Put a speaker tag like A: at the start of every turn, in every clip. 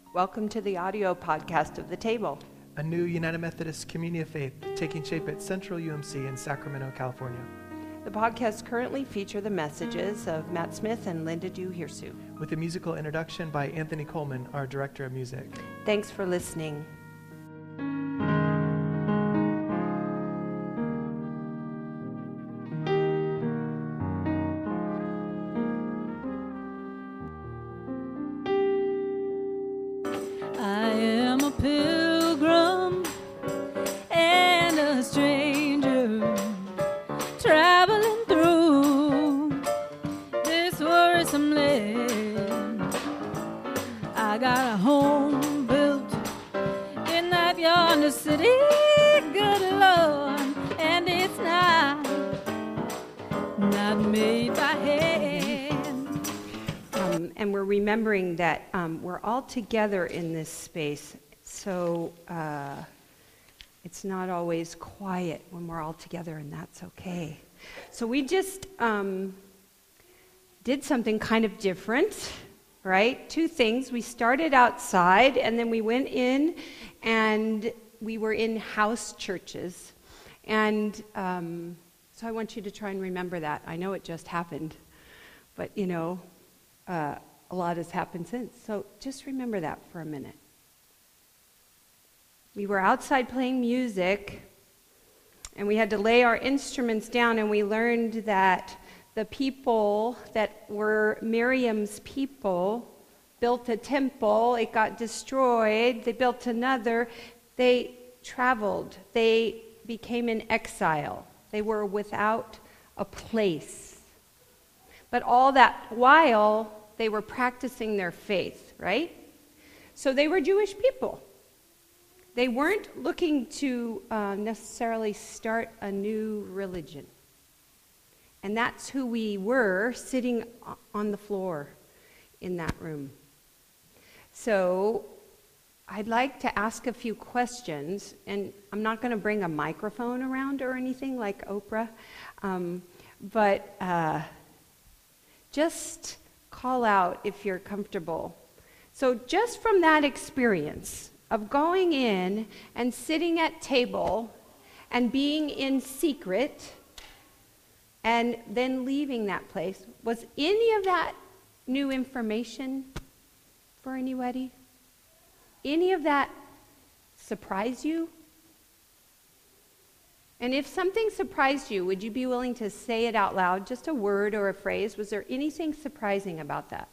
A: Welcome to the audio podcast of The Table,
B: a new United Methodist Community of Faith taking shape at Central UMC in Sacramento, California.
A: The podcasts currently feature the messages of Matt Smith and Linda Du Hirsu,
B: with a musical introduction by Anthony Coleman, our director of music.
A: Thanks for listening. And we're remembering that we're all together in this space, so it's not always quiet when we're all together, and that's okay. So we just did something kind of different, right? Two things. We started outside, and then we went in, and we were in house churches. And so I want you to try and remember that. I know it just happened, but a lot has happened since. So just remember that for a minute. We were outside playing music, and we had to lay our instruments down, and we learned that the people that were Miriam's people built a temple. It got destroyed. They built another. They traveled. They became in exile. They were without a place. But all that while, they were practicing their faith, right? So they were Jewish people. They weren't looking to necessarily start a new religion. And that's who we were sitting on the floor in that room. So I'd like to ask a few questions, and I'm not going to bring a microphone around or anything like Oprah, but just call out if you're comfortable. So just from that experience of going in and sitting at table and being in secret and then leaving that place, was any of that new information for anybody? Any of that surprise you? And if something surprised you, would you be willing to say it out loud, just a word or a phrase? Was there anything surprising about that?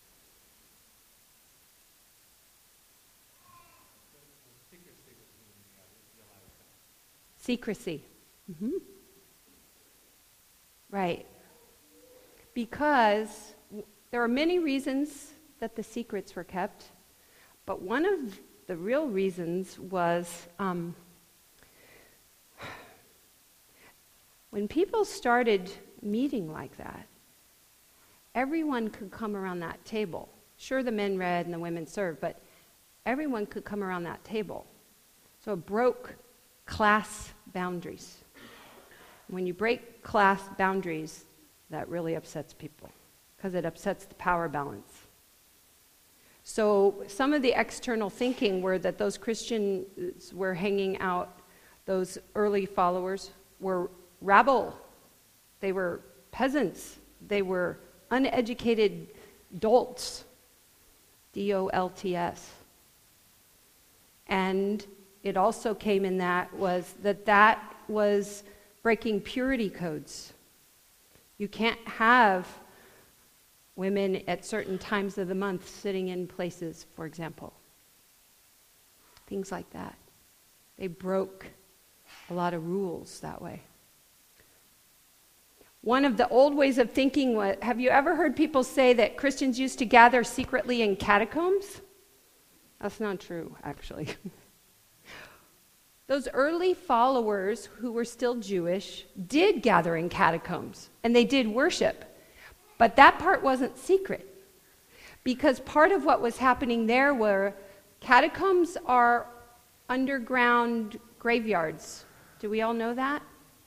A: Secrecy. Mm-hmm. Right. Because there are many reasons that the secrets were kept, but one of the real reasons was when people started meeting like that, everyone could come around that table. Sure, the men read and the women served, but everyone could come around that table. So it broke class boundaries. When you break class boundaries, that really upsets people because it upsets the power balance. So some of the external thinking were that those Christians were hanging out, those early followers were rabble. They were peasants. They were uneducated dolts, D-O-L-T-S. And it also came in that was breaking purity codes. You can't have women at certain times of the month sitting in places, for example. Things like that. They broke a lot of rules that way. One of the old ways of thinking was, have you ever heard people say that Christians used to gather secretly in catacombs? That's not true, actually. Those early followers who were still Jewish did gather in catacombs, and they did worship. But that part wasn't secret, because part of what was happening there were catacombs are underground graveyards. Do we all know that?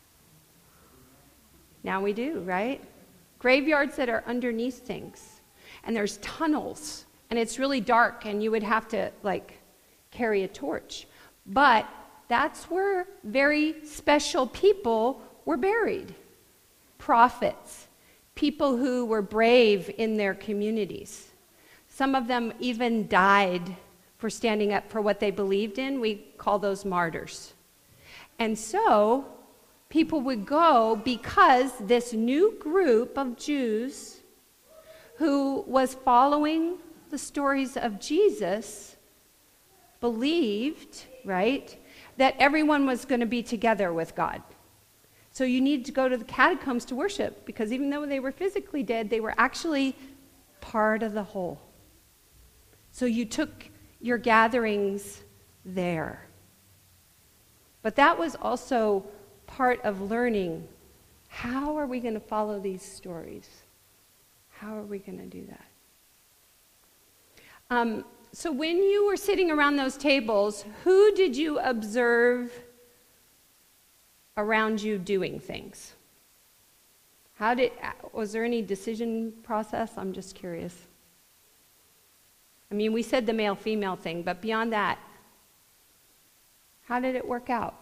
A: Now we do, right? Graveyards that are underneath things. And there's tunnels and it's really dark, and you would have to, like, carry a torch. But that's where very special people were buried. Prophets, people who were brave in their communities. Some of them even died for standing up for what they believed in. We call those martyrs. And so people would go because this new group of Jews who was following the stories of Jesus believed, right, that everyone was going to be together with God. So you need to go to the catacombs to worship, because even though they were physically dead, they were actually part of the whole. So you took your gatherings there. But that was also part of learning, how are we going to follow these stories? How are we going to do that? So when you were sitting around those tables, who did you observe around you doing things? Was there any decision process? I'm just curious. I mean, we said the male-female thing, but beyond that, how did it work out?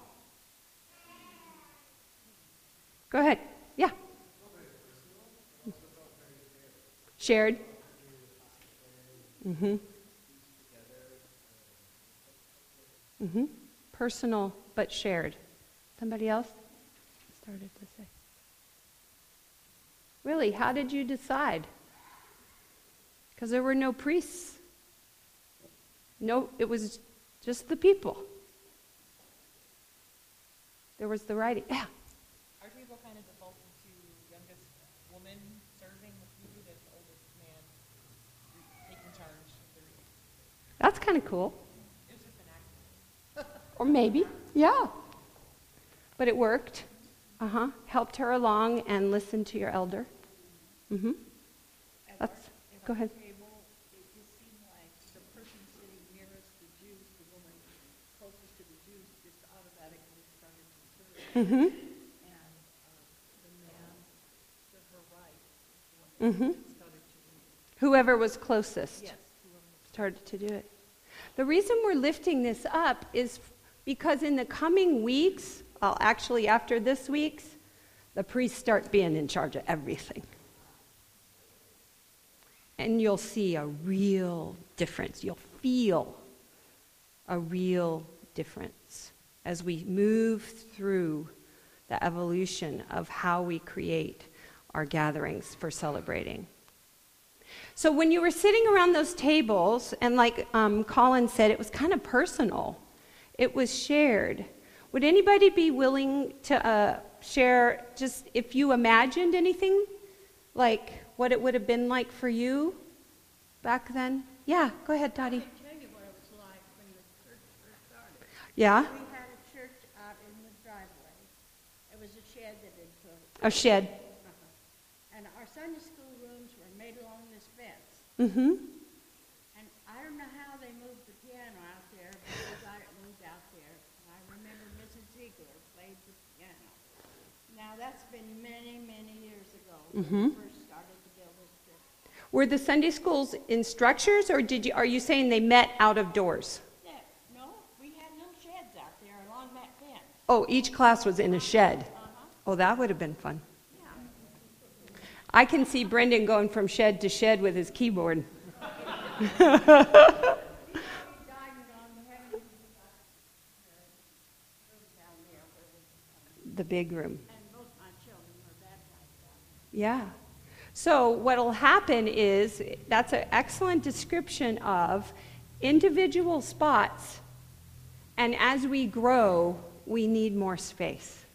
A: Go ahead. Yeah. Shared. Mm-hmm. Mm-hmm. Personal, but shared. Somebody else started to say. Really, how did you decide? Because there were no priests. No, it was just the people. There was the writing. Yeah.
C: Our table kind of defaulted to youngest woman serving the food and oldest man taking charge of the reading.
A: That's kind of cool.
C: It was just an accident.
A: Or maybe, yeah. But it worked. Helped her along and listened to your elder. Mm-hmm. That's, go ahead.
D: Table, it just seemed like the person sitting nearest the Jews, the woman closest to the Jews, just automatically started to serve.
A: Mm-hmm.
D: And the man to her right is the one
A: Mm-hmm.
D: that started to read.
A: Whoever was closest.
D: Yes, whoever.
A: Started to do it. The reason we're lifting this up is because in the coming weeks, actually after this week's, the priests start being in charge of everything. And you'll see a real difference. You'll feel a real difference as we move through the evolution of how we create our gatherings for celebrating. So when you were sitting around those tables, and like Colin said, it was kind of personal. It was shared. Would anybody be willing to share, just if you imagined anything, like what it would have been like for you back then? Yeah, go ahead, Dottie.
D: I can tell you what it was like when the church first started.
A: Yeah?
D: We had a church out in the driveway. It was a shed that had closed.
A: A shed.
D: And our Sunday school rooms were made along this fence.
A: Mm-hmm.
D: And I don't know how they moved the piano out there, but they got it moved out there. And I remember Mrs. Ziegler played the piano. Now, that's been many, many years ago when we first started to build this church.
A: Were the Sunday schools in structures, or are you saying they met out of doors?
D: Yeah, no, we had little sheds out there along that fence.
A: Oh, each class was in a shed. Oh, that would have been fun. I can see Brendan going from shed to shed with his keyboard. The big room.
D: And both my children were baptized out there.
A: Yeah. So what'll happen is, that's an excellent description of individual spots, and as we grow, we need more space.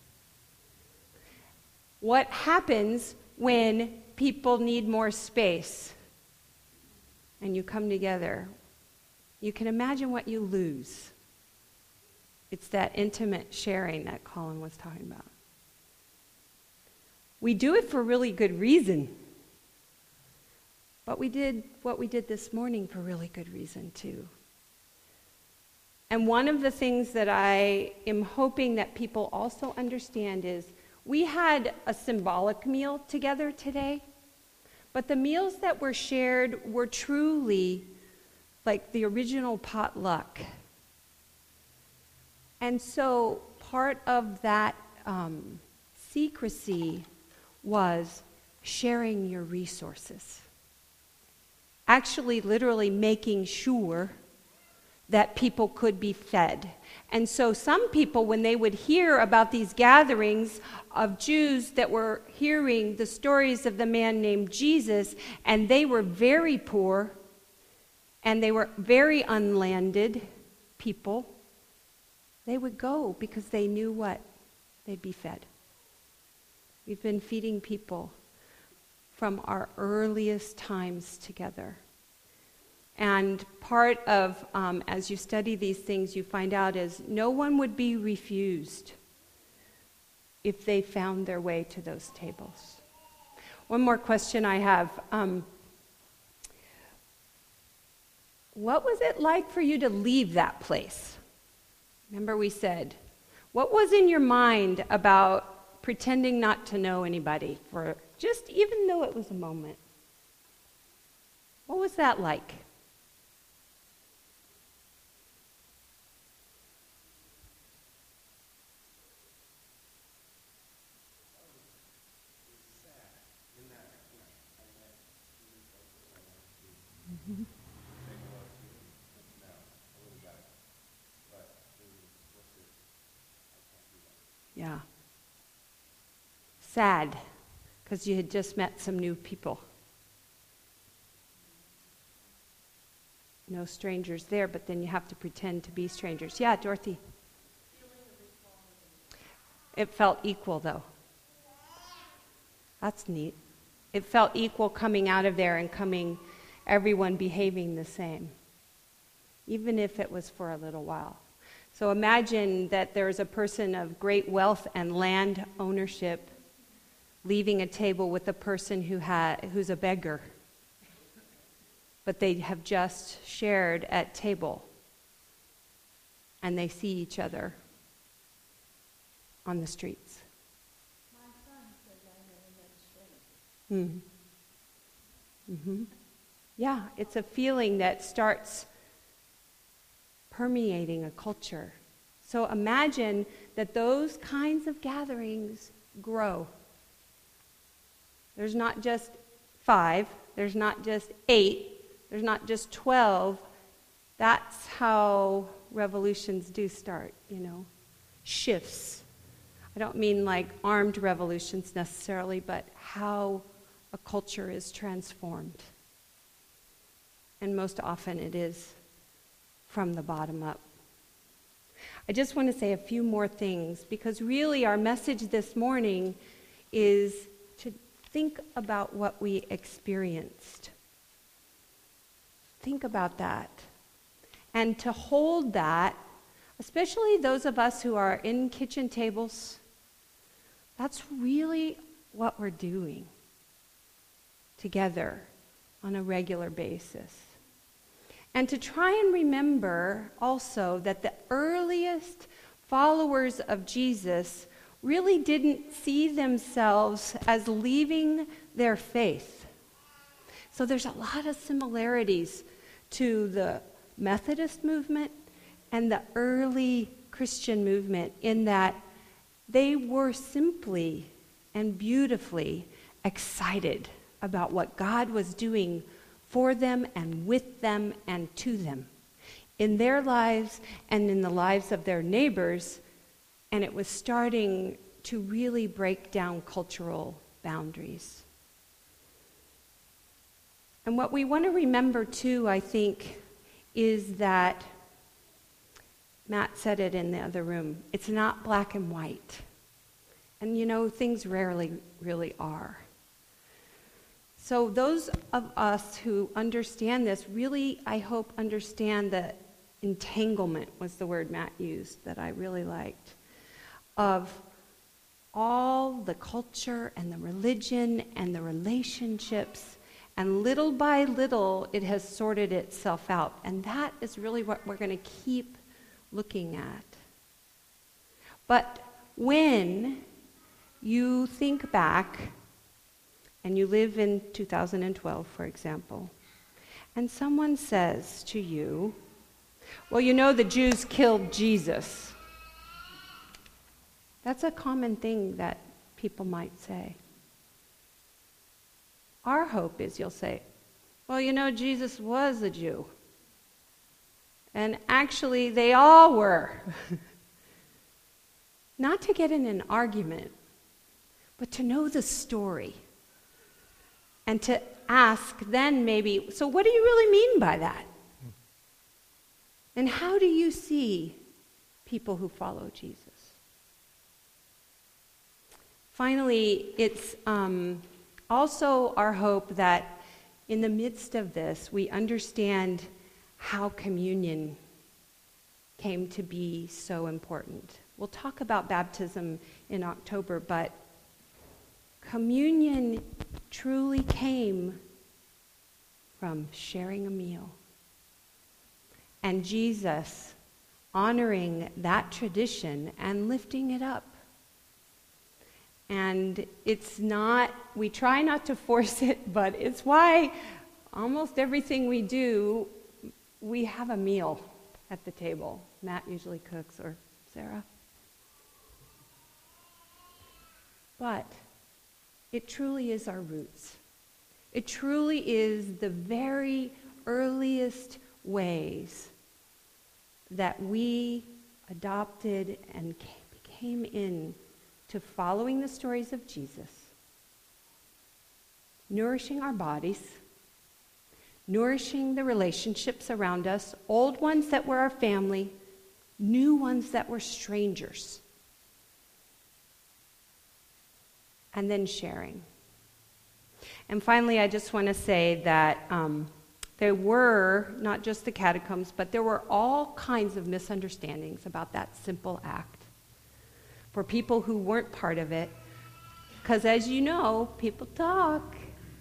A: What happens when people need more space and you come together? You can imagine what you lose. It's that intimate sharing that Colin was talking about. We do it for really good reason. But we did what we did this morning for really good reason too. And one of the things that I am hoping that people also understand is we had a symbolic meal together today, but the meals that were shared were truly like the original potluck. And so part of that secrecy was sharing your resources. Actually, literally making sure that people could be fed. And so some people, when they would hear about these gatherings of Jews that were hearing the stories of the man named Jesus, and they were very poor, and they were very unlanded people, they would go because they knew what? They'd be fed. We've been feeding people from our earliest times together. And part of, as you study these things, you find out is no one would be refused if they found their way to those tables. One more question I have. What was it like for you to leave that place? Remember we said, what was in your mind about pretending not to know anybody for just even though it was a moment? What was that like? Yeah. Sad, because you had just met some new people. No strangers there, but then you have to pretend to be strangers. Yeah, Dorothy. It felt equal, though. That's neat. It felt equal coming out of there and everyone behaving the same, even if it was for a little while. So imagine that there's a person of great wealth and land ownership leaving a table with a person who's a beggar, but they have just shared at table, and they see each other on the streets.
D: My son says I never met a stranger.
A: Mm-hmm. Yeah, it's a feeling that starts permeating a culture. So imagine that those kinds of gatherings grow. There's not just 5, there's not just 8, there's not just 12. That's how revolutions do start, shifts. I don't mean like armed revolutions necessarily, but how a culture is transformed. And most often it is from the bottom up. I just want to say a few more things, because really our message this morning is to think about what we experienced. Think about that. And to hold that, especially those of us who are in kitchen tables, that's really what we're doing together on a regular basis. And to try and remember also that the earliest followers of Jesus really didn't see themselves as leaving their faith. So there's a lot of similarities to the Methodist movement and the early Christian movement in that they were simply and beautifully excited about what God was doing for them and with them and to them in their lives and in the lives of their neighbors, and it was starting to really break down cultural boundaries. And what we want to remember too, I think, is that Matt said it in the other room, it's not black and white. And things rarely really are. So those of us who understand this really, I hope, understand the entanglement was the word Matt used that I really liked, of all the culture and the religion and the relationships, and little by little it has sorted itself out. And that is really what we're going to keep looking at. But when you think back, and you live in 2012, for example, and someone says to you, well, you know the Jews killed Jesus. That's a common thing that people might say. Our hope is you'll say, well, you know, Jesus was a Jew. And actually, they all were. Not to get in an argument, but to know the story. And to ask then maybe, so what do you really mean by that? And how do you see people who follow Jesus? Finally, it's also our hope that in the midst of this, we understand how communion came to be so important. We'll talk about baptism in October, but communion truly came from sharing a meal. And Jesus honoring that tradition and lifting it up. And it's not, we try not to force it, but it's why almost everything we do, we have a meal at the table. Matt usually cooks, or Sarah. But it truly is our roots. It truly is the very earliest ways that we adopted and came in to following the stories of Jesus, nourishing our bodies, nourishing the relationships around us, old ones that were our family, new ones that were strangers, and then sharing. And finally, I just want to say that there were, not just the catacombs, but there were all kinds of misunderstandings about that simple act for people who weren't part of it. Because as you know, people talk.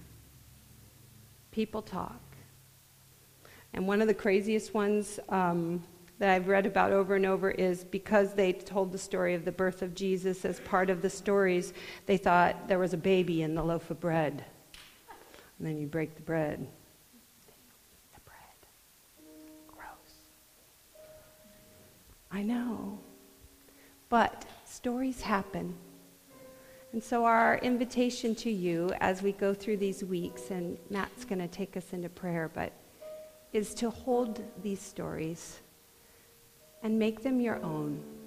A: People talk. And one of the craziest ones that I've read about over and over is because they told the story of the birth of Jesus as part of the stories, they thought there was a baby in the loaf of bread. And then you break the bread. The bread. Gross. I know. But stories happen. And so our invitation to you as we go through these weeks, and Matt's going to take us into prayer, but is to hold these stories and make them your own.